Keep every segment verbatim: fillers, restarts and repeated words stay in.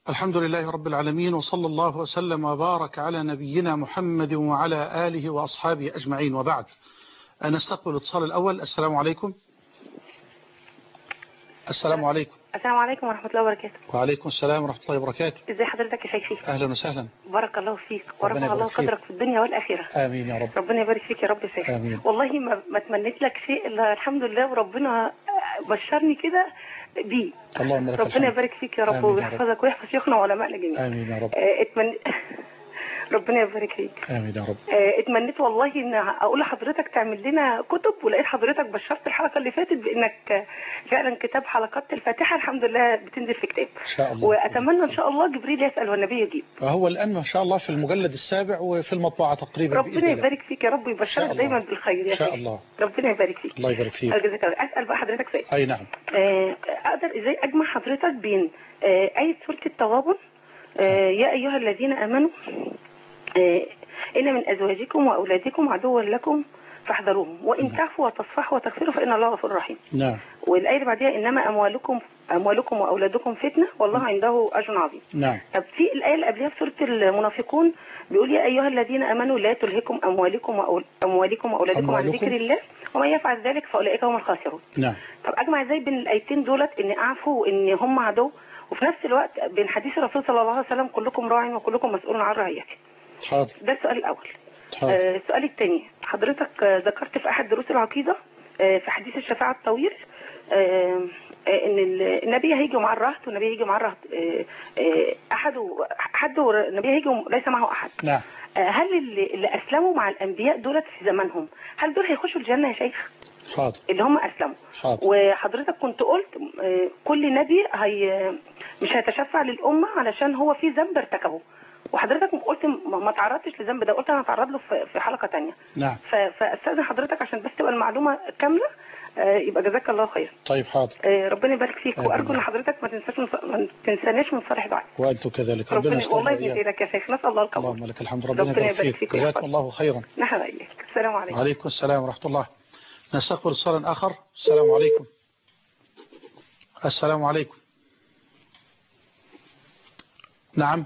الحمد لله رب العالمين، وصلى الله وسلم وبارك على نبينا محمد وعلى آله وأصحابه أجمعين، وبعد. نستقبل الاتصال الأول. السلام عليكم. السلام عليكم. السلام عليكم ورحمة الله وبركاته. وعليكم السلام ورحمة الله وبركاته. ازي حضرتك يا شيخي؟ أهلا وسهلا. بارك الله فيك ورفع الله قدرك في الدنيا والآخرة. آمين يا رب. ربنا يبارك فيك يا رب يا شيخي. آمين. والله ما, ما تمنيت لك شيء إلا الحمد لله، وربنا بشرني كده بيه. اللهم لك ربنا يبارك فيك يا رب ويحفظك ويحفظ شيوخنا وعلمائنا جميعا. آمين يا رب. اتمنى ربنا يبارك فيك. آمين يا رب. اتمنيت والله ان اقول لحضرتك تعمل لنا كتب، ولقيت حضرتك بشرت الحلقه اللي فاتت بانك فعلا كتاب حلقات الفاتحه الحمد لله بتنزل في كتاب ان شاء الله. واتمنى ان شاء الله جبريل يسال والنبي يجيب. هو الان ما شاء الله في المجلد السابع وفي المطبعه تقريبا. ربنا يبارك فيك يا رب ويبشرك دايما بالخير يا ان شاء الله. ربنا يبارك فيك. الله يبارك فيك. اسال بقى حضرتك سؤال. اي نعم. اقدر ازاي اجمع حضرتك بين ايه سوره التغابن يا ايها الذين امنوا إن من أزواجكم وأولادكم عدوا لكم فاحذروهم وإن تعفوا وتصفحوا وتغفروا فإن الله غفور رحيم. نعم. والآية اللي بعدها إنما أموالكم أموالكم وأولادكم فتنة والله عنده أجر عظيم. نعم. طب في الآية اللي قبلها في سورة المنافقون بيقول يا أيها الذين آمنوا لا تلهكم أموالكم وأول أموالكم وأولادكم عن ذكر الله ومن يفعل ذلك فأولئك هم الخاسرون. نعم. طب أجمع إزاي بين الآيتين دولت إن أعفوا وإن هم عدو، وفي نفس الوقت بين حديث الرسول صلى الله عليه وسلم كلكم راع وكلكم مسؤول عن رعيته؟ حاضر. ده السؤال الأول. حاضر. آه السؤال الثاني، حضرتك آه ذكرت في أحد دروس العقيدة آه في حديث الشفاعة الطويل آه آه إن النبي هيجي مع الرهط والنبي هيجي مع الرهط آه آه أحد أحد النبي هيجي ليس معه أحد. نعم. آه هل اللي, اللي أسلموا مع الأنبياء دولت في زمانهم هل دول هيخشوا الجنة يا شيخ؟ حاضر. اللي هم أسلموا. حاضر. وحضرتك كنت قلت آه كل نبي هي مش هيتشفع للأمة علشان هو في ذنب ارتكبه، وحضرتك قلت ما تعرضتش لذنب ده، قلت انا هتعرض له في حلقه ثانيه. نعم. فاستاذن حضرتك عشان بس تبقى المعلومه كامله آه يبقى جزاك الله خير. طيب حاضر. آه ربنا يبارك فيك وارجو ان حضرتك ما تنساش ما تنساناش من صالح دعائك. وانتم كذلك. ربنا يستر. والله يجزي لك يا شيخ، نسال الله القبول. اللهم لك الحمد. ربنا, ربنا يبارك فيك. جزاكم الله خيرا. نحن اليك. السلام عليكم. وعليكم السلام ورحمه الله. نستقبل اتصالا اخر. السلام عليكم. السلام عليكم. نعم.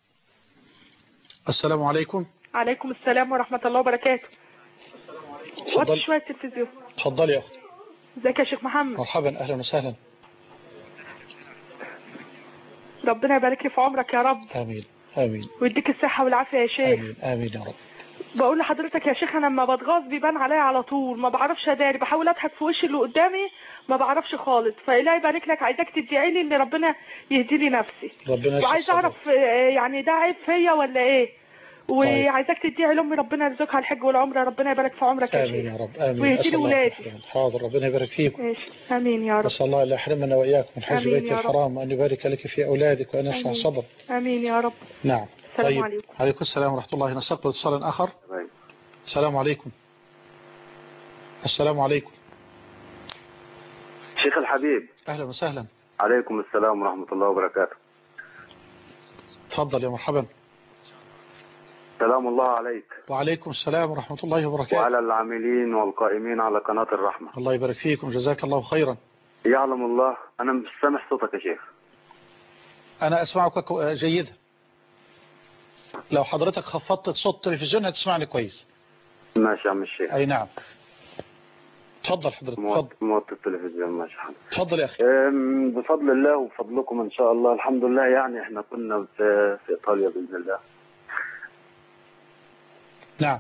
السلام عليكم. عليكم السلام ورحمة الله وبركاته. وطي شوية التلفزيون. اتفضلي يا أختي. ازيك يا شيخ محمد؟ مرحبا أهلا وسهلا. ربنا يبارك لي في عمرك يا رب. آمين آمين. ويديك الصحة والعافية يا شيخ. آمين آمين يا رب. بقول لحضرتك يا شيخ أنا لما بتغاظ بيبان عليا على طول، ما بعرفش أداري، بحاول أضحك في وش اللي قدامي ما بعرفش خالص، فإلهي يبارك لك عايزاك تدعي لي إن ربنا يهدي لي نفسي. ربنا. وعايز أعرف يعني ده عيب فيا ولا إيه؟ وعايزاك تدعي لأمي ربنا يرزقها الحج والعمرة، ربنا يبارك في عمرك يا شيخ. آمين يا رب. آمين. ويهدي لي ولادي. حاضر. ربنا يبارك فيك. آمين يا رب. نسأل الله أن يحرمنا وإياكم من حج بيت الحرام وأن يبارك لك في أولادك وأن يشفع صدرك. آمين يا رب. نعم. السلام طيب. عليكم. عليكم السلام ورحمة الله. نستقبل اتصالا آخر. السلام عليكم. السلام عليكم. شيخ الحبيب. أهلا وسهلا. عليكم السلام ورحمة الله وبركاته. تفضل يا مرحبا. سلام الله عليك. وعليكم السلام ورحمة الله وبركاته. وعلى العاملين والقائمين على قناة الرحمة. الله يبارك فيكم جزاك الله خيرا. يعلم الله أنا مش سامع صوتك يا شيخ. أنا أسمعك جيدا. لو حضرتك خفضت صوت التلفزيون هتسمعني كويس. ماشي يا عم الشيخ. أي نعم. تفضل حضرتك. تفضل. موت التلفزيون. ماشي حضرتك. تفضل يا أخي. بفضل الله وفضلكم إن شاء الله الحمد لله، يعني إحنا كنا في في إيطاليا بإذن الله. نعم.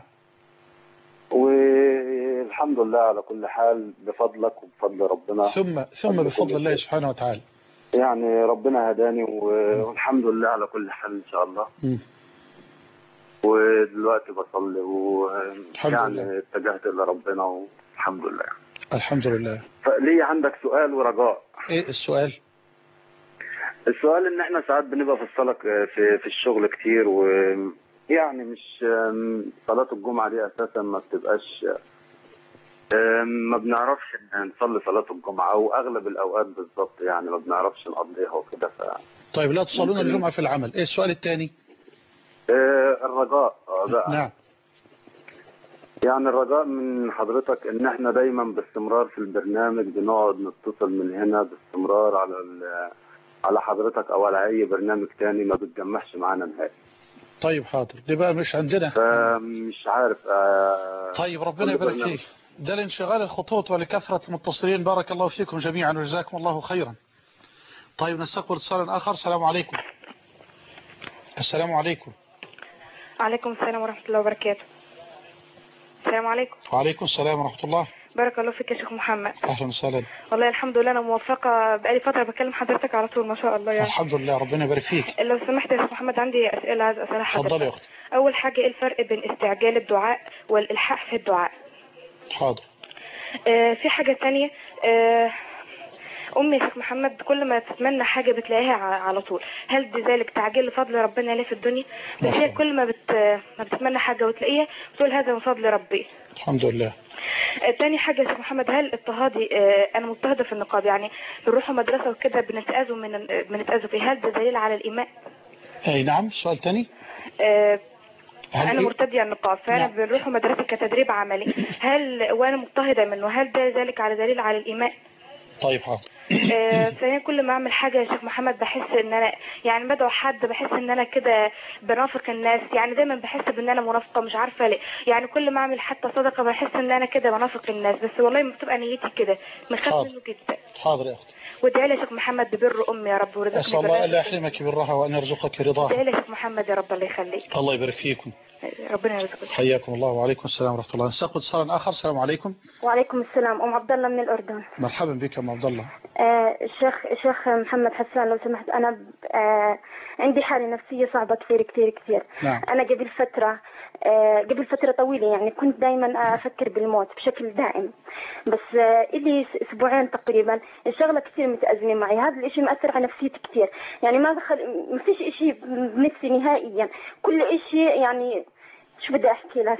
والحمد لله على كل حال بفضلك وبفضل ربنا. ثم ثم بفضل الله سبحانه وتعالى. يعني ربنا هداني والحمد لله على كل حال إن شاء الله. م. ودلوقتي بصلي ويعني اتجهت إلى ربنا والحمد لله. الحمد لله. فليه عندك سؤال ورجاء. ايه السؤال؟ السؤال ان احنا ساعات بنبقى في الصلاة في في الشغل كتير، ويعني مش صلاة الجمعة دي اساسا ما بتبقاش ما بنعرفش نصلي صلاة الجمعة، او اغلب الاوقات بالظبط يعني ما بنعرفش نقضيها وكده. ف طيب لا تصلون الجمعة في العمل. ايه السؤال الثاني؟ الرجاء بقى. نعم. يعني الرجاء من حضرتك ان احنا دايما باستمرار في البرنامج بنقعد نتصل من هنا باستمرار على على حضرتك او على اي برنامج تاني ما بتجمعش معانا نهائي. طيب حاضر، دي بقى مش عندنا. فمش عارف. آه طيب ربنا يبارك فيك. ده لانشغال الخطوط ولكثرة المتصلين. بارك الله فيكم جميعا وجزاكم الله خيرا. طيب نستقبل اتصال آخر. السلام عليكم. السلام عليكم. وعليكم السلام ورحمة الله وبركاته. السلام عليكم. وعليكم السلام ورحمة الله. بارك الله فيك يا شيخ محمد. أهلا وسهلا. والله الحمد لله أنا موفقة، بقالي فترة بكلم حضرتك على طول ما شاء الله يعني. الحمد لله ربنا يبارك فيك. لو سمحت يا شيخ محمد عندي أسئلة عايز أسألها حضرتك. اتفضلي يا أختي. أول حاجة إيه الفرق بين استعجال الدعاء والإلحاح في الدعاء؟ حاضر. آه في حاجة تانية، آه أمي يا شيخ محمد كل ما تتمنى حاجة بتلاقيها على طول، هل دي ذلك تعجيل لفضل ربنا ليه في الدنيا؟ بس هي كل ما بت... ما بتتمنى حاجة وتلاقيها بتقول هذا من فضل ربي. الحمد لله. تاني حاجة يا شيخ محمد، هل اضطهادي آه أنا مضطهدة في النقاب، يعني بنروح مدرسة وكده بنتأذوا من بنتأذوا فيه، هل ده دليل على الإيمان؟ أي نعم. سؤال تاني. آه أنا إيه؟ مرتدية النقاب فأنا نعم. بنروح مدرسة كتدريب عملي، هل وأنا مضطهدة منه هل ده ذلك على دليل على الإيمان؟ طيب حاضر. آه ثانيا كل ما اعمل حاجه يا شيخ محمد بحس ان انا يعني بدعو حد بحس ان انا كده بنافق الناس، يعني دايما بحس بان انا منافقه مش عارفه ليه، يعني كل ما اعمل حتى صدقه بحس ان انا كده بنافق الناس، بس والله ما بتبقى نيتي كده بنخاف منه جدا. حاضر يا اختي. وادعي لي يا شيخ محمد ببر امي يا رب ورزقني. اسال الله الا يحرمك بالراحه وان يرزقك رضاها. ادعي لي يا شيخ محمد يا رب الله يخليك. الله يبارك فيكم. ربنا يرزقك. حياكم الله. وعليكم السلام ورحمه الله. نستقبل اتصال اخر. السلام عليكم. وعليكم السلام. ام عبد الله من الاردن. مرحبا بك يا ام عبد الله. آه الشيخ الشيخ محمد حسان لو سمحت، انا آه عندي حاله نفسيه صعبه كثير كثير كثير. نعم. انا قبل فتره آه قبل فتره طويله يعني كنت دائما افكر بالموت بشكل دائم، بس آه لي اسبوعين تقريبا الشغله كثير متازمه معي، هذا الاشي مأثر على نفسيتي كثير، يعني ما دخل ما فيش اشي بنفسي نهائيا، كل اشي يعني شو بدي احكي لك.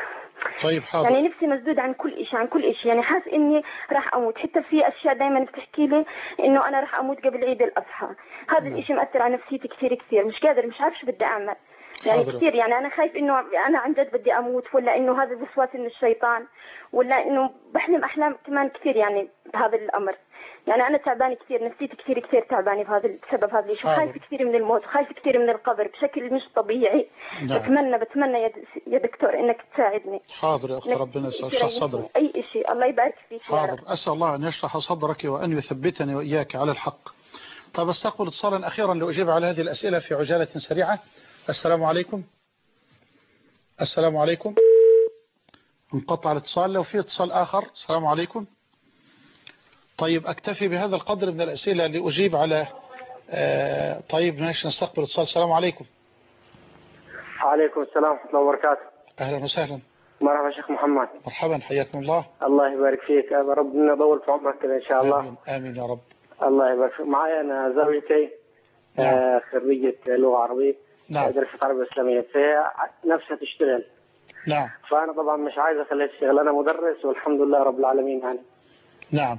طيب حاضر. يعني نفسي مسدود عن كل شيء عن كل شيء، يعني حاس اني راح اموت، حتى في اشياء دائما بتحكي لي انه انا راح اموت قبل عيد الاضحى، هذا الشيء مأثر على نفسيتي كثير كثير، مش قادر مش عارف شو بدي اعمل يعني حاضر. كثير يعني انا خايف انه انا عن جد بدي اموت، ولا انه هذا وسواس من الشيطان، ولا انه بحلم احلام كمان كثير يعني بهذا الامر، يعني انا تعبانه كثير، نفسيتي كثير كثير تعبانه بهذا بسبب هذا الشيء، خايف كثير من الموت وخايف كثير من القبر بشكل مش طبيعي. نعم. بتمنى بتمنى يا دكتور انك تساعدني. حاضر يا اختي ربنا يشرح صدرك. اي شيء الله يبارك فيك. حاضر. اسال الله ان يشرح صدرك وان يثبتني واياك على الحق. طيب استقبل اتصالا اخيرا لاجيب على هذه الاسئله في عجاله سريعه. السلام عليكم. السلام عليكم. انقطع الاتصال. لو في اتصال آخر. السلام عليكم. طيب أكتفي بهذا القدر من الأسئلة لأجيب على آه طيب ماشي نستقبل اتصال. السلام عليكم. وعليكم السلام ورحمة الله وبركاته. أهلا وسهلا. مرحبا شيخ محمد. مرحبا حياكم الله. الله يبارك فيك، ربنا يطول في عمرك كذا إن شاء الله. آمين آمين يا رب. الله يبارك فيك. معي أنا زوجتي نعم. آه خريجة لغة عربية. نعم. درست عربية إسلامية، فهي نفسها تشتغل. نعم. فأنا طبعا مش عايز أخليها تشتغل، أنا مدرس والحمد لله رب العالمين يعني. نعم.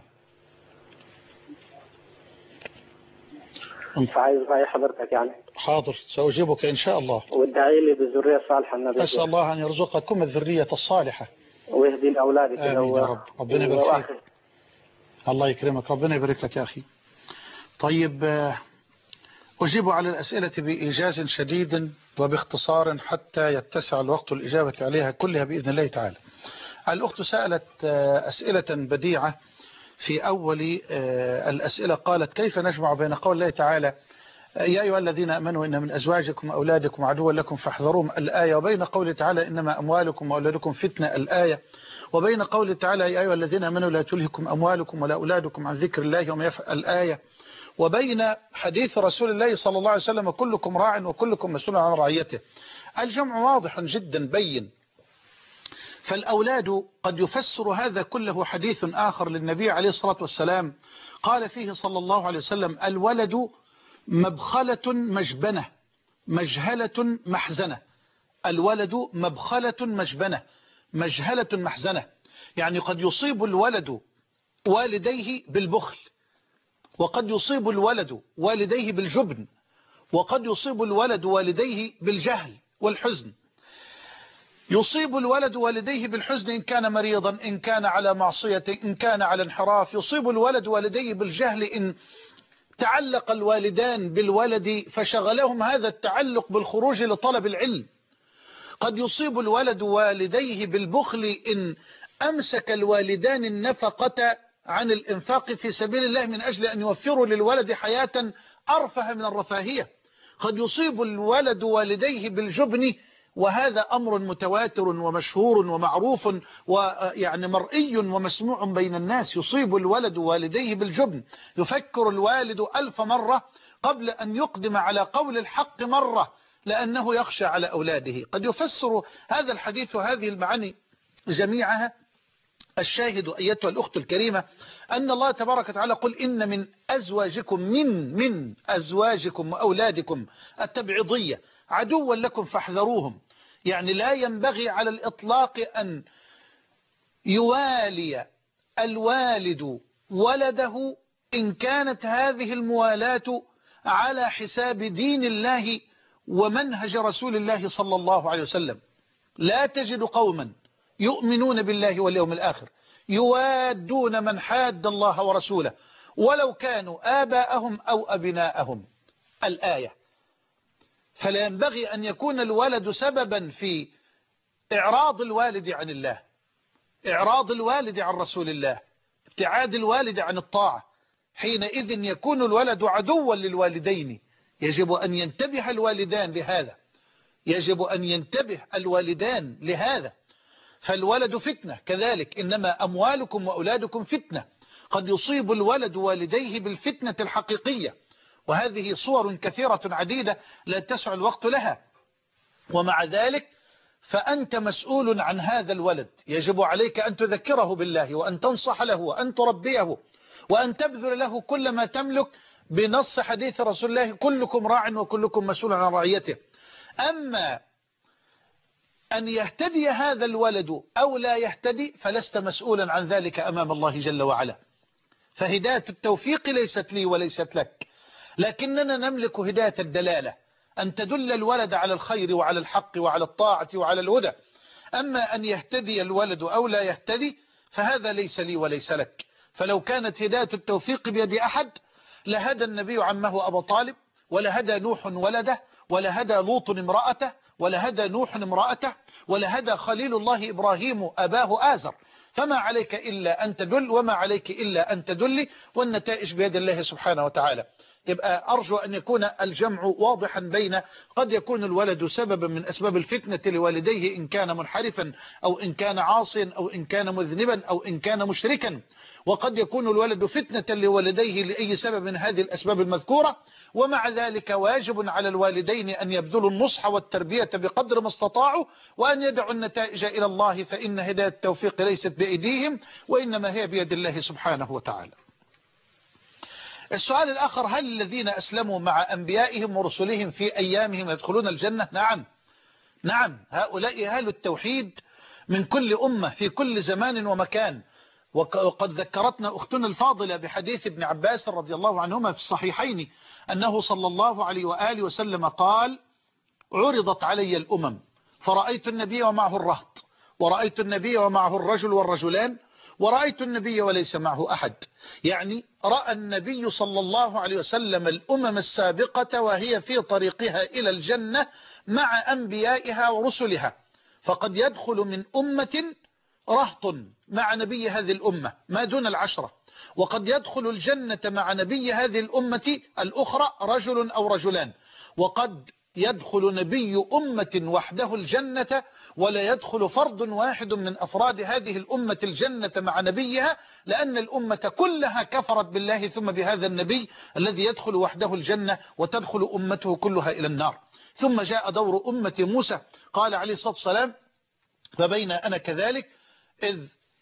فعايز رأي حضرتك يعني. حاضر سأجيبك إن شاء الله. وادعي لي بالذرية الصالحة النبي. أسأل الله أن يرزقكم الذرية الصالحة. ويهدي لأولادك. آمين يا رب. ربنا يبارك فيك. الله يكرمك. ربنا يبارك لك يا أخي. طيب أجيب على الأسئلة بإيجاز شديد وباختصار حتى يتسع الوقت الإجابة عليها كلها بإذن الله تعالى. الأخت سألت أسئلة بديعة في أول الأسئلة، قالت كيف نجمع بين قول الله تعالى يا أيها الذين أمنوا إن من أزواجكم وأولادكم عدوا لكم فاحذروهم الآية، وبين قوله تعالى إنما أموالكم وأولادكم فتنة الآية، وبين قوله تعالى يا أيها الذين أمنوا لا تلهكم أموالكم ولا أولادكم عن ذكر الله وما يفعل الآية، وبين حديث رسول الله صلى الله عليه وسلم كلكم راع وكلكم مسؤول عن رعيته. الجمع واضح جدا بين. فالأولاد قد يفسر هذا كله حديث آخر للنبي عليه الصلاة والسلام قال فيه صلى الله عليه وسلم الولد مبخلة مجبنة مجهلة محزنة. الولد مبخلة مجبنة مجهلة محزنة، يعني قد يصيب الولد والديه بالبخل، وقد يصيب الولد والديه بالجبن، وقد يصيب الولد والديه بالجهل والحزن. يصيب الولد والديه بالحزن إن كان مريضا، إن كان على معصية، إن كان على انحراف. يصيب الولد والديه بالجهل إن تعلق الوالدان بالولد فشغلهم هذا التعلق بالخروج لطلب العلم. قد يصيب الولد والديه بالبخل إن أمسك الوالدان النفقة عن الإنفاق في سبيل الله من أجل أن يوفروا للولد حياة أرفه من الرفاهية. قد يصيب الولد والديه بالجبن، وهذا أمر متواتر ومشهور ومعروف ويعني مرئي ومسموع بين الناس. يصيب الولد والديه بالجبن، يفكر الوالد ألف مرة قبل أن يقدم على قول الحق مرة، لأنه يخشى على أولاده. قد يفسر هذا الحديث وهذه المعاني جميعها الشاهد أيتها الأخت الكريمة أن الله تبارك وتعالى قل إن من أزواجكم من من أزواجكم وأولادكم التبعيضية عدوا لكم فاحذروهم. يعني لا ينبغي على الإطلاق أن يوالي الوالد ولده إن كانت هذه الموالاة على حساب دين الله ومنهج رسول الله صلى الله عليه وسلم. لا تجد قوما يؤمنون بالله واليوم الآخر يوادون من حاد الله ورسوله ولو كانوا آباءهم أو أبناءهم. الآية. فلا ينبغي أن يكون الولد سببا في إعراض الوالد عن الله، إعراض الوالد عن رسول الله، ابتعاد الوالد عن الطاعة. حينئذ يكون الولد عدوا للوالدين. يجب أن ينتبه الوالدان لهذا، يجب أن ينتبه الوالدان لهذا. فالولد فتنة كذلك، إنما أموالكم وأولادكم فتنة. قد يصيب الولد والديه بالفتنة الحقيقية، وهذه صور كثيرة عديدة لا تسع الوقت لها. ومع ذلك فأنت مسؤول عن هذا الولد، يجب عليك أن تذكره بالله وأن تنصح له وأن تربيه وأن تبذل له كل ما تملك بنص حديث رسول الله كلكم راع وكلكم مسؤول عن رعيته. أما أن يهتدي هذا الولد أو لا يهتدي فلست مسؤولا عن ذلك أمام الله جل وعلا. فهداية التوفيق ليست لي وليست لك، لكننا نملك هداية الدلالة، أن تدل الولد على الخير وعلى الحق وعلى الطاعة وعلى الهدى. أما أن يهتدي الولد أو لا يهتدي فهذا ليس لي وليس لك. فلو كانت هداية التوفيق بيد أحد لهدى النبي عمه أبا طالب، ولهدى نوح ولده، ولهدى لوط امرأته، ولهدى نوح امرأته، ولهدى خليل الله إبراهيم أباه آزر. فما عليك إلا أن تدل وما عليك إلا أن تدل، والنتائج بيد الله سبحانه وتعالى. يبقى أرجو أن يكون الجمع واضحا بين قد يكون الولد سببا من أسباب الفتنة لوالديه إن كان منحرفا أو إن كان عاصيا أو إن كان مذنبا أو إن كان مشركا، وقد يكون الولد فتنة لوالديه لأي سبب من هذه الأسباب المذكورة. ومع ذلك واجب على الوالدين أن يبذلوا النصح والتربية بقدر ما استطاعوا، وأن يدعوا النتائج إلى الله، فإن هداية التوفيق ليست بأيديهم وإنما هي بيد الله سبحانه وتعالى. السؤال الآخر: هل الذين أسلموا مع أنبيائهم ورسلهم في أيامهم يدخلون الجنة؟ نعم نعم، هؤلاء أهل التوحيد من كل أمة في كل زمان ومكان. وقد ذكرتنا أختنا الفاضلة بحديث ابن عباس رضي الله عنهما في الصحيحين أنه صلى الله عليه وآله وسلم قال: عرضت علي الأمم فرأيت النبي ومعه الرهط، ورأيت النبي ومعه الرجل والرجلان، ورأيت النبي وليس معه أحد. يعني رأى النبي صلى الله عليه وسلم الأمم السابقة وهي في طريقها إلى الجنة مع أنبيائها ورسلها. فقد يدخل من أمة رهط مع نبي هذه الأمة ما دون العشرة، وقد يدخل الجنة مع نبي هذه الأمة الأخرى رجل أو رجلان، وقد يدخل نبي أمة وحده الجنة ولا يدخل فرد واحد من أفراد هذه الأمة الجنة مع نبيها، لأن الأمة كلها كفرت بالله ثم بهذا النبي الذي يدخل وحده الجنة وتدخل أمته كلها إلى النار. ثم جاء دور أمة موسى، قال عليه الصلاة والسلام: فبين أنا كذلك إذ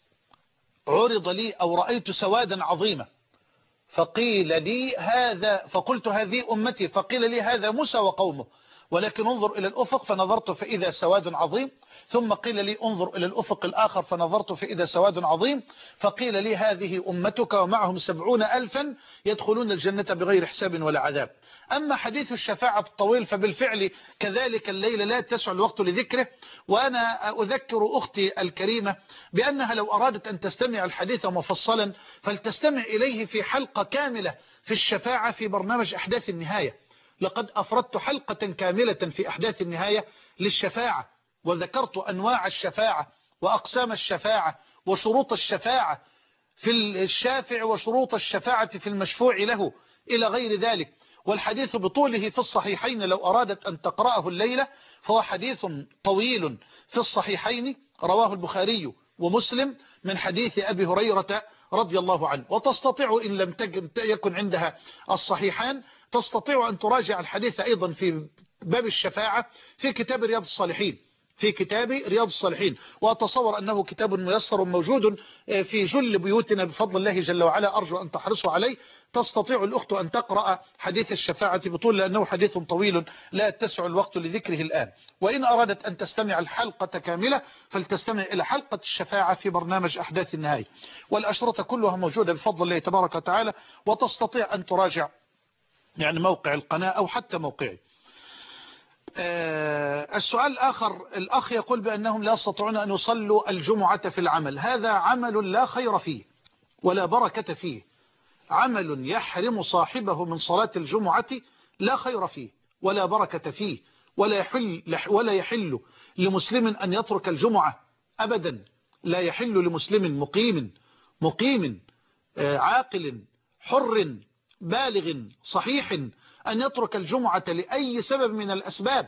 عرض لي أو رأيت سوادا عظيما فقيل لي هذا، فقلت هذه أمتي، فقيل لي هذا موسى وقومه، ولكن انظر إلى الأفق فنظرت فإذا سواد عظيم، ثم قيل لي انظر إلى الأفق الآخر فنظرت فإذا سواد عظيم، فقيل لي هذه أمتك ومعهم سبعون ألفا يدخلون الجنة بغير حساب ولا عذاب. أما حديث الشفاعة الطويل فبالفعل كذلك الليلة لا تسع الوقت لذكره، وأنا أذكر أختي الكريمة بأنها لو أرادت أن تستمع الحديث مفصلا فلتستمع إليه في حلقة كاملة في الشفاعة في برنامج أحداث النهاية. لقد أفردت حلقة كاملة في أحداث النهاية للشفاعة، وذكرت أنواع الشفاعة وأقسام الشفاعة وشروط الشفاعة في الشافع وشروط الشفاعة في المشفوع له إلى غير ذلك. والحديث بطوله في الصحيحين، لو أرادت أن تقرأه الليلة فهو حديث طويل في الصحيحين، رواه البخاري ومسلم من حديث أبي هريرة رضي الله عنه. وتستطيع إن لم يكن عندها الصحيحان تستطيع أن تراجع الحديث أيضا في باب الشفاعة في كتاب رياض الصالحين، في كتاب رياض الصالحين. وأتصور أنه كتاب ميسر موجود في جل بيوتنا بفضل الله جل وعلا، أرجو أن تحرصوا عليه. تستطيع الأخت أن تقرأ حديث الشفاعة بطول، لأنه حديث طويل لا يتسع الوقت لذكره الآن. وإن أرادت أن تستمع الحلقة كاملة فلتستمع إلى حلقة الشفاعة في برنامج أحداث النهاية، والأشرطة كلها موجودة بفضل الله تبارك وتعالى، وتستطيع أن تراجع يعني موقع القناة أو حتى موقعي. آه السؤال الآخر، الأخ يقول بأنهم لا يستطيعون أن يصلوا الجمعة في العمل. هذا عمل لا خير فيه ولا بركة فيه، عمل يحرم صاحبه من صلاة الجمعة لا خير فيه ولا بركة فيه، ولا يحل, ولا يحل لمسلم أن يترك الجمعة أبدا. لا يحل لمسلم مقيم مقيم آه عاقل حر بالغ صحيح أن يترك الجمعة لأي سبب من الأسباب.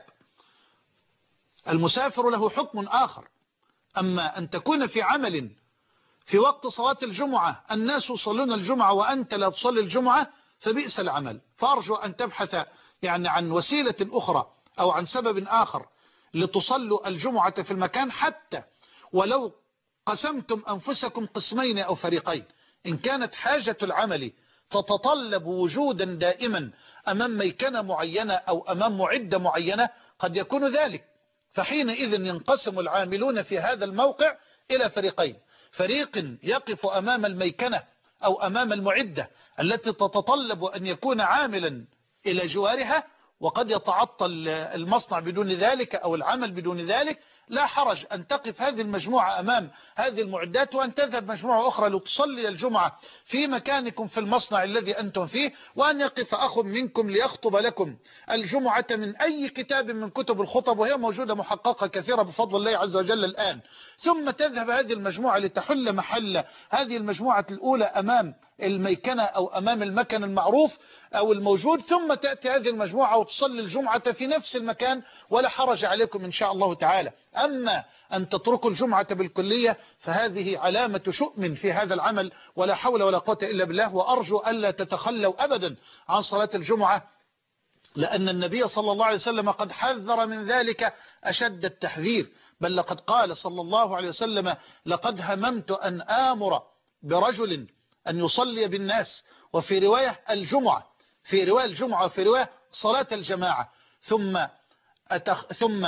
المسافر له حكم آخر، أما أن تكون في عمل في وقت صلاة الجمعة الناس يصلون الجمعة وأنت لا تصلي الجمعة فبئس العمل. فأرجو أن تبحث يعني عن وسيلة أخرى أو عن سبب آخر لتصلوا الجمعة في المكان، حتى ولو قسمتم أنفسكم قسمين أو فريقين. إن كانت حاجة العمل تتطلب وجودا دائما أمام ميكنة معينة أو أمام معدة معينة قد يكون ذلك، فحينئذ ينقسم العاملون في هذا الموقع إلى فريقين: فريق يقف أمام الميكنة أو أمام المعدة التي تتطلب أن يكون عاملا إلى جوارها، وقد يتعطل المصنع بدون ذلك أو العمل بدون ذلك. لا حرج أن تقف هذه المجموعة أمام هذه المعدات، وأن تذهب مجموعة أخرى لتصلي الجمعة في مكانكم في المصنع الذي أنتم فيه، وأن يقف أخ منكم ليخطب لكم الجمعة من أي كتاب من كتب الخطب، وهي موجودة محققة كثيرة بفضل الله عز وجل الآن. ثم تذهب هذه المجموعة لتحل محل هذه المجموعة الأولى أمام الميكنة أو أمام المكن المعروف أو الموجود، ثم تأتي هذه المجموعة وتصلي الجمعة في نفس المكان، ولا حرج عليكم إن شاء الله تعالى. أما أن تتركوا الجمعة بالكلية فهذه علامة شؤم في هذا العمل، ولا حول ولا قوة إلا بالله. وأرجو ألا تتخلوا أبدا عن صلاة الجمعة، لأن النبي صلى الله عليه وسلم قد حذر من ذلك أشد التحذير. بل لقد قال صلى الله عليه وسلم: لقد هممت أن آمر برجل أن يصلي بالناس، وفي رواية الجمعة، في رواية الجمعة وفي رواية صلاة الجماعة، ثم أتخ ثم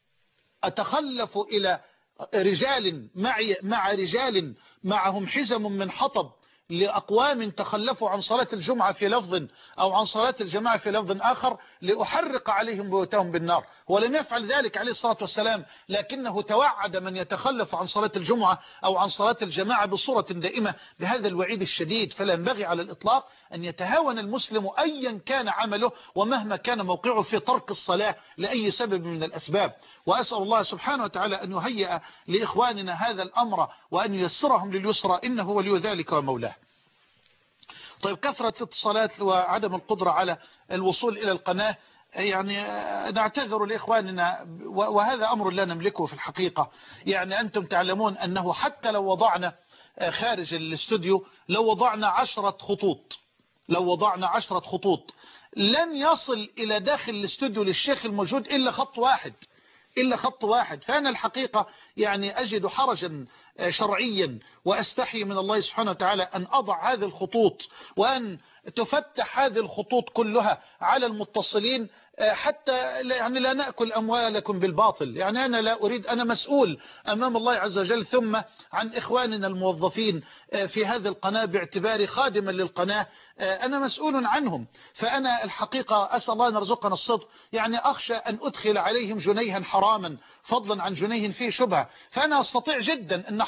أتخلف إلى رجال معي مع رجال معهم حزم من حطب لأقوام تخلفوا عن صلاة الجمعة في لفظ أو عن صلاة الجماعة في لفظ آخر لأحرق عليهم بيوتهم بالنار. ولم يفعل ذلك عليه الصلاة والسلام، لكنه توعد من يتخلف عن صلاة الجمعة أو عن صلاة الجماعة بصورة دائمة بهذا الوعيد الشديد. فلا ينبغي على الإطلاق أن يتهاون المسلم أيا كان عمله ومهما كان موقعه في ترك الصلاة لأي سبب من الأسباب. وأسأل الله سبحانه وتعالى أن يهيئ لإخواننا هذا الأمر وأن ييسرهم لليسرى، إنه ولي ذلك ومولاه. طيب، كثرة الاتصالات وعدم القدرة على الوصول إلى القناة، يعني نعتذر لإخواننا، وهذا أمر لا نملكه في الحقيقة. يعني أنتم تعلمون أنه حتى لو وضعنا خارج الاستوديو، لو وضعنا عشرة خطوط لو وضعنا عشرة خطوط لن يصل إلى داخل الاستوديو للشيخ الموجود إلا خط واحد إلا خط واحد. فأنا الحقيقة يعني أجد حرجا شرعيا وأستحي من الله سبحانه وتعالى أن أضع هذه الخطوط وأن تفتح هذه الخطوط كلها على المتصلين، حتى يعني لا نأكل أموالكم بالباطل. يعني أنا لا أريد، أنا مسؤول أمام الله عز وجل ثم عن إخواننا الموظفين في هذه القناة باعتباري خادما للقناة، أنا مسؤول عنهم. فأنا الحقيقة أسأل الله أن يرزقنا الصدق. يعني أخشى أن أدخل عليهم جنيها حراما فضلا عن جنيه فيه شبهة. فأنا أستطيع جدا أن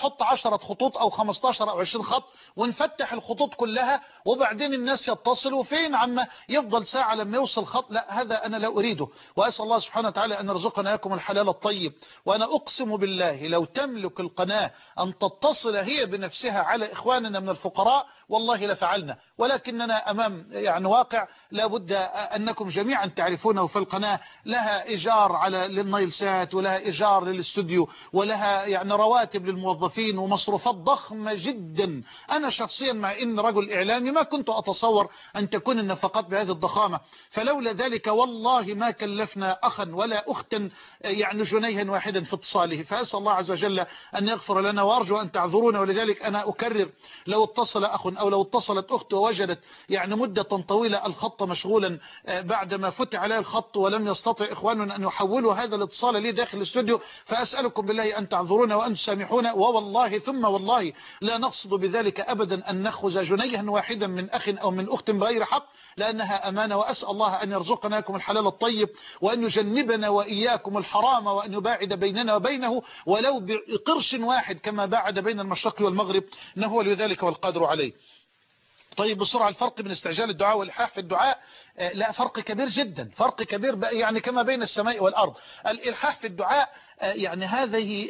احط عشرة خطوط او خمستاشر او عشرين خط ونفتح الخطوط كلها وبعدين الناس يتصلوا فين عما يفضل ساعة لما يوصل خط. لا، هذا انا لا اريده. واسأل الله سبحانه وتعالى ان يرزقنا اياكم الحلال الطيب. وانا اقسم بالله لو تملك القناة ان تتصل هي بنفسها على اخواننا من الفقراء والله لفعلنا، ولكننا امام يعني واقع لابد انكم جميعا تعرفونه. في القناة لها ايجار على للنايل سات، ولها ايجار للاستوديو، ولها يعني رواتب للموظفين ومصروفات ضخمة جدا. انا شخصيا مع ان رجل اعلامي ما كنت اتصور ان تكون النفقات بهذه الضخامة، فلولا ذلك والله ما كلفنا اخا ولا اختا يعني جنيها واحدا في اتصاله. فاسال الله عز وجل ان يغفر لنا، وارجو ان تعذرونا. ولذلك انا اكرر، لو اتصل اخ او لو اتصلت اخت ووجدت يعني مدة طويلة الخط مشغولا بعدما فتح عليه الخط ولم يستطع اخواننا ان يحولوا هذا الاتصال لي داخل الاستوديو، فاسالكم بالله ان تعذرونا وان تسامحونا. ووالله ثم والله لا نقصد بذلك ابدا ان نخرج جنيها واحدا من اخ او من اخت بغير حق، لانها امانة. واسال الله ان يرزقناكم الحلال الطيب، وان يجنبنا واياكم الحرام، وان يباعد بيننا وبينه ولو بقرش واحد كما باعد بين المشرق والمغرب، انه هو لذلك والقادر عليه. طيب بسرعة، الفرق بين استعجال الدعاء والإلحاح في الدعاء، لا فرق كبير جدا، فرق كبير يعني كما بين السماء والأرض. الإلحاح في الدعاء يعني هذه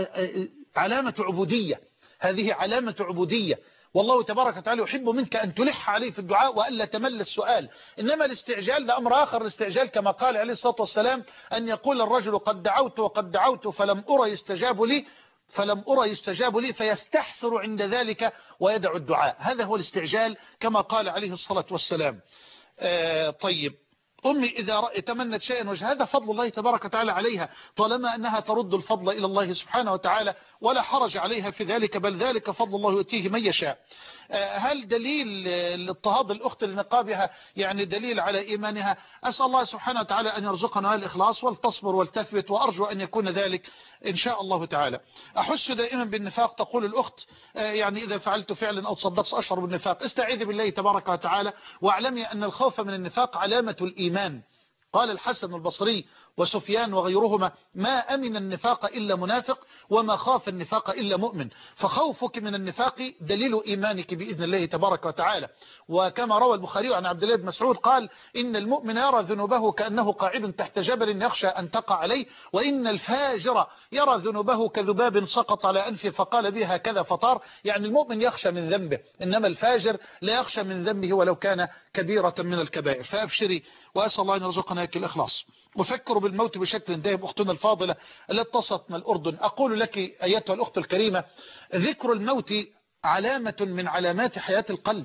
علامة عبودية، هذه علامة عبودية، والله تبارك وتعالى يحب منك أن تلح عليه في الدعاء وألا تمل السؤال. إنما الاستعجال ده أمر آخر. الاستعجال كما قال عليه الصلاة والسلام أن يقول الرجل قد دعوت وقد دعوت فلم أرى يستجاب لي فلم أرى يستجاب لي فيستحسر عند ذلك ويدع الدعاء. هذا هو الاستعجال كما قال عليه الصلاة والسلام. آه طيب، أمي إذا تمنت شيئا وجه، هذا فضل الله تبارك وتعالى عليها، طالما أنها ترد الفضل إلى الله سبحانه وتعالى ولا حرج عليها في ذلك، بل ذلك فضل الله يؤتيه من يشاء. هل دليل اضطهاد الأخت لنقابها يعني دليل على إيمانها؟ أسأل الله سبحانه وتعالى أن يرزقنا الإخلاص ولتصبر ولتثبت، وأرجو أن يكون ذلك إن شاء الله تعالى. أحس دائما بالنفاق، تقول الأخت يعني إذا فعلت فعلا أو تصدقت أشعر بالنفاق. استعيذ بالله تبارك وتعالى واعلمي أن الخوف من النفاق علامة الإيمان. قال الحسن البصري وسفيان وغيرهما: ما أمن النفاق إلا منافق، وما خاف النفاق إلا مؤمن. فخوفك من النفاق دليل إيمانك بإذن الله تبارك وتعالى. وكما روى البخاري عن عبد الله بن مسعود قال: إن المؤمن يرى ذنوبه كأنه قاعد تحت جبل يخشى أن تقع عليه، وإن الفاجر يرى ذنوبه كذباب سقط على أنفه فقال به هكذا فطار. يعني المؤمن يخشى من ذنبه، إنما الفاجر لا يخشى من ذنبه ولو كان كبيرة من الكبائر. فأبشري، وأسأل الله أن يرزقنا الإخلاص. أفكر بالموت بشكل دائم. أختنا الفاضلة التي اتصلت من الأردن، أقول لك أيتها الأخت الكريمة: ذكر الموت علامة من علامات حياة القلب.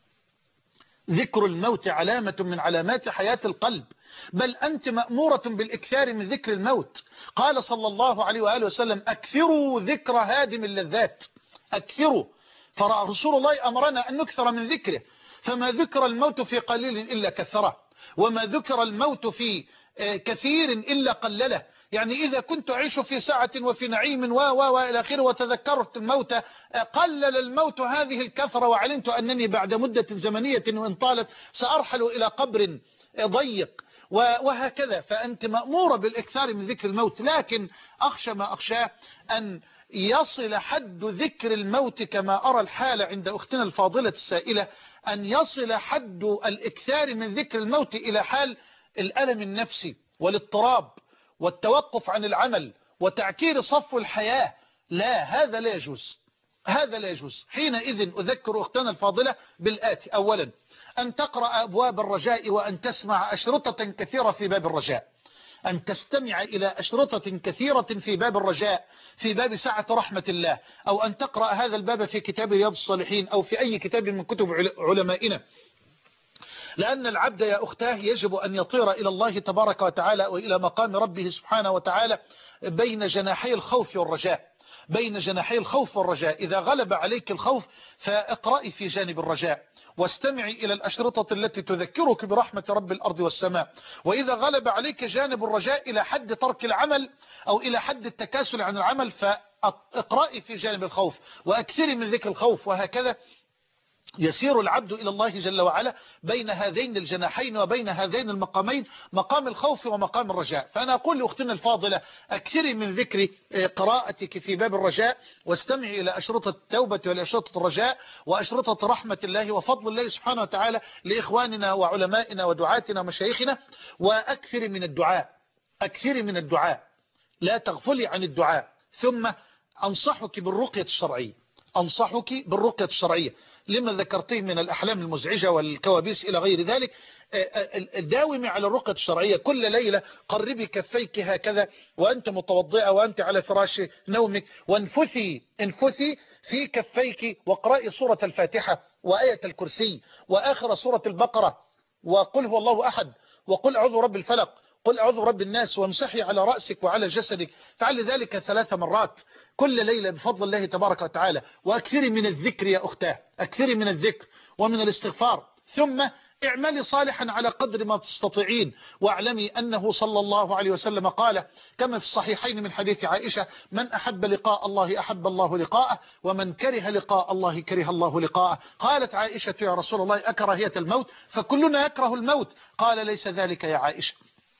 ذكر الموت علامة من علامات حياة القلب، بل أنت مأمورة بالإكثار من ذكر الموت. قال صلى الله عليه وآله وسلم: أكثروا ذكر هادم اللذات، أكثروا. فرسول الله أمرنا أن نكثر من ذكره، فما ذكر الموت في قليل إلا كثره، وما ذكر الموت في كثير إلا قلله. يعني إذا كنت أعيش في سعة وفي نعيم و و وإلى آخره وتذكرت الموت، قلل الموت هذه الكثرة، وعلمت أنني بعد مدة زمنية وإن طالت سأرحل إلى قبر ضيق، وهكذا. فأنت مأمورة بالإكثار من ذكر الموت، لكن أخشى ما أخشاه أن يصل حد ذكر الموت كما أرى الحال عند أختنا الفاضلة السائلة، أن يصل حد الإكثار من ذكر الموت إلى حال الألم النفسي والاضطراب والتوقف عن العمل وتعكير صفو الحياة. لا، هذا لا يجوز، هذا لا يجوز. حينئذ أذكر أختنا الفاضلة بالآتي: أولا، أن تقرأ أبواب الرجاء وأن تسمع أشرطة كثيرة في باب الرجاء، أن تستمع إلى أشرطة كثيرة في باب الرجاء، في باب سعة رحمة الله، أو أن تقرأ هذا الباب في كتاب رياض الصالحين أو في أي كتاب من كتب علمائنا. لأن العبد يا أختاه يجب أن يطير إلى الله تبارك وتعالى وإلى مقام ربه سبحانه وتعالى بين جناحي الخوف والرجاء، بين جناحي الخوف والرجاء. إذا غلب عليك الخوف فاقرأي في جانب الرجاء، واستمعي إلى الأشرطة التي تذكرك برحمة رب الأرض والسماء. وإذا غلب عليك جانب الرجاء إلى حد ترك العمل أو إلى حد التكاسل عن العمل، فاقرأي في جانب الخوف وأكثري من ذكر الخوف، وهكذا يسير العبد إلى الله جل وعلا بين هذين الجناحين وبين هذين المقامين، مقام الخوف ومقام الرجاء. فأنا أقول لأختنا الفاضلة أكثري من ذكر قراءتك في باب الرجاء، واستمعي إلى أشرطة التوبة والأشرطة الرجاء وأشرطة رحمة الله وفضل الله سبحانه وتعالى لإخواننا وعلمائنا ودعاتنا ومشايخنا، وأكثري من الدعاء، أكثري من الدعاء، لا تغفلي عن الدعاء. ثم أنصحك بالرقية الشرعية، أنصحك بالرقية الشرعية لما ذكرتيه من الأحلام المزعجة والكوابيس إلى غير ذلك. داومي على الرقية الشرعية، كل ليلة قربي كفيك هكذا وأنت متوضئة وأنت على فراش نومك، وانفثي انفثي في كفيك واقرأي سورة الفاتحة وآية الكرسي وآخر سورة البقرة وقل هو الله أحد وقل أعوذ برب الفلق قل أعوذ برب الناس، وامسحي على رأسك وعلى جسدك. فعل ذلك ثلاث مرات كل ليلة بفضل الله تبارك وتعالى. وأكثري من الذكر يا أختاه، أكثري من الذكر ومن الاستغفار. ثم اعملي صالحا على قدر ما تستطيعين، واعلمي أنه صلى الله عليه وسلم قال كما في الصحيحين من حديث عائشة: من أحب لقاء الله أحب الله لقاءه، ومن كره لقاء الله كره الله لقاءه. قالت عائشة: يا رسول الله أكراهية الموت؟ فكلنا يكره الموت. قال: ليس ذلك يا عائشة،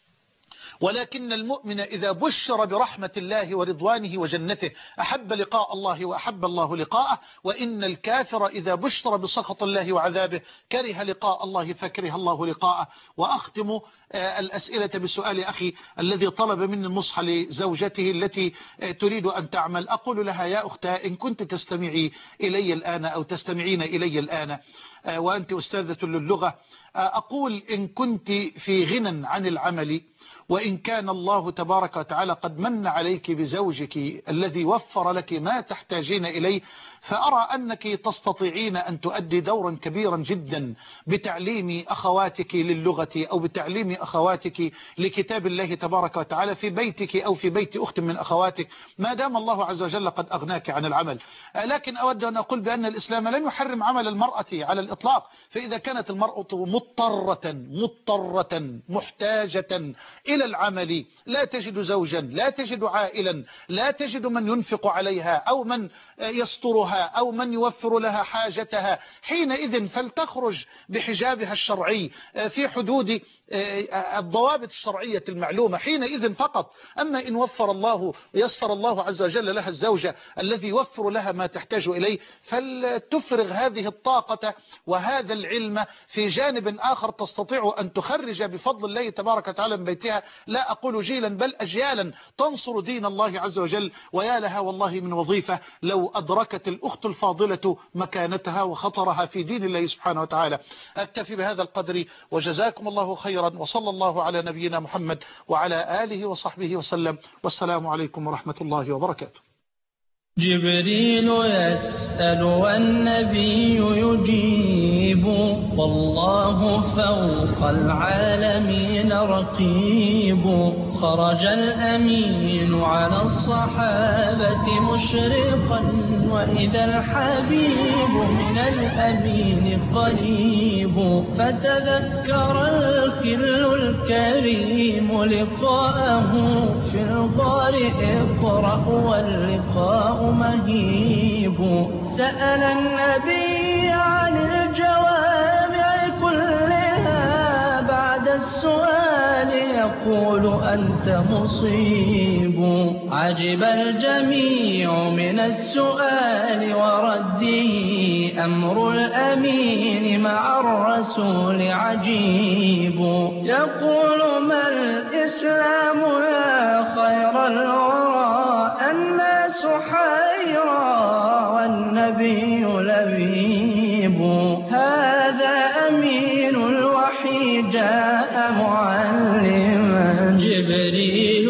ولكن المؤمن إذا بشر برحمة الله ورضوانه وجنته أحب لقاء الله وأحب الله لقاءه، وإن الكافر إذا بشر بسخط الله وعذابه كره لقاء الله فكره الله لقاءه. وأختم الأسئلة بسؤال أخي الذي طلب مني النصح لزوجته التي تريد أن تعمل. أقول لها: يا أختها، إن كنت تستمعي إلي الآن أو تستمعين إلي الآن وأنت أستاذة للغة، أقول إن كنت في غنى عن العمل، وإن كان الله تبارك وتعالى قد من عليك بزوجك الذي وفر لك ما تحتاجين إليه، فأرى أنك تستطيعين أن تؤدي دورا كبيرا جدا بتعليم أخواتك للغة أو بتعليم أخواتك لكتاب الله تبارك وتعالى في بيتك أو في بيت أخت من أخواتك، ما دام الله عز وجل قد أغناك عن العمل. لكن أود أن أقول بأن الإسلام لم يحرم عمل المرأة على الإطلاق، فإذا كانت المرأة مضطرة مضطرة محتاجة إلى العمل، لا تجد زوجا، لا تجد عائلا، لا تجد من ينفق عليها أو من يسترها أو من يوفر لها حاجتها، حينئذ فلتخرج بحجابها الشرعي في حدود الضوابط الشرعية المعلومة حينئذ فقط. أما إن وفر الله يسر الله عز وجل لها الزوجة الذي يوفر لها ما تحتاج إليه، فلتفرغ هذه الطاقة وهذا العلم في جانب آخر تستطيع أن تخرج بفضل الله تبارك وتعالى من بيتها، لا أقول جيلا بل أجيالا تنصر دين الله عز وجل. ويا لها والله من وظيفة لو أدركت الأخت الفاضلة مكانتها وخطرها في دين الله سبحانه وتعالى. أكتفي بهذا القدر، وجزاكم الله خيرا، وصلى الله على نبينا محمد وعلى آله وصحبه وسلم، والسلام عليكم ورحمة الله وبركاته. جبريل يسأل والنبي يجيب، والله فوق العالمين رقيب. خرج الأمين على الصحابة مشرقا، وإذا الحبيب من الأمين قريب. فتذكر الخل الكريم لقاءه في الغار اقرأ واللقاء مهيب. سأل النبي عن الجوامع كلها، بعد السؤال يقول أنت مصيب. عجب الجميع من السؤال ورده، أمر الأمين مع الرسول عجيب. يقول ما الإسلام يا خير الورى، الناس حيرى والنبي لبيب. هذا أمين الوحي جاء معلما، جبريل